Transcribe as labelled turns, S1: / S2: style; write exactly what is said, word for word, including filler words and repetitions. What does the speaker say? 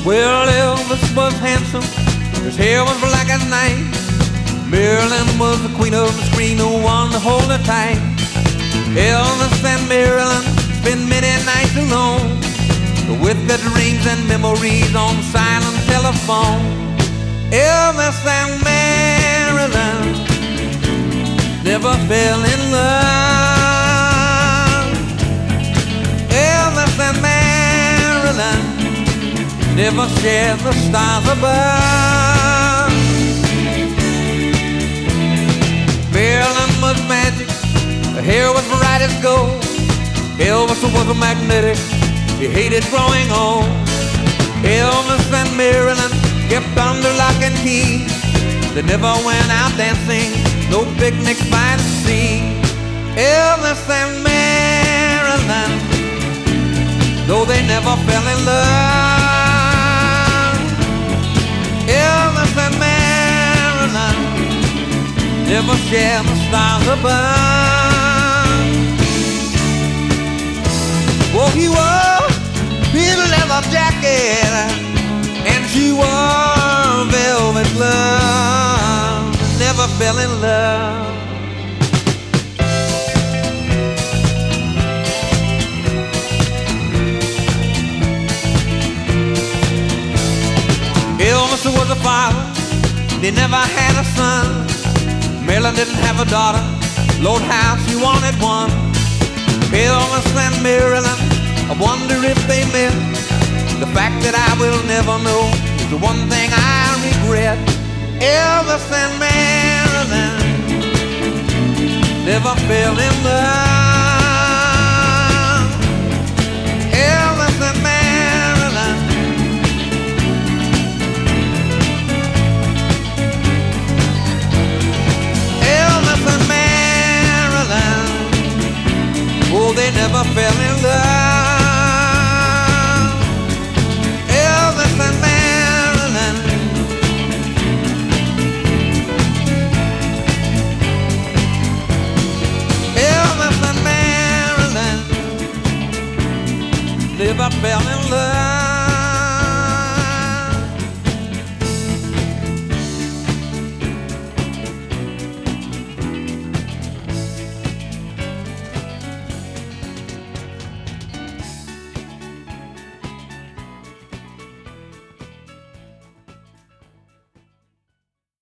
S1: Well, Elvis was handsome, his hair was black as night. Marilyn was the queen of the screen, the one to hold her tight. Elvis and Marilyn spent many nights alone, with their dreams and memories on silent telephone. Elvis and Marilyn never fell in love. Elvis and Marilyn never shared the stars above. Marilyn was magic, her hair was bright as gold. Elvis was a magnetic, he hated growing old. Elvis and Marilyn kept under lock and key. They never went out dancing, no picnics by the sea. Elvis and Marilyn, though they never fell in love. Elvis and Marilyn never shared the stars above. Oh, he wore his leather jacket and she wore velvet glove, never fell in love. Elvis was a father, they never had a son. Marilyn didn't have a daughter, Lord, how she wanted one. Elvis and Marilyn, I wonder if they met. The fact that I will never know is the one thing I regret. Elvis and Marilyn never fell in love. Elvis and Marilyn Elvis and Marilyn, oh, they never fell in love. Elvis and Marilyn, Elvis and Marilyn never fell in love.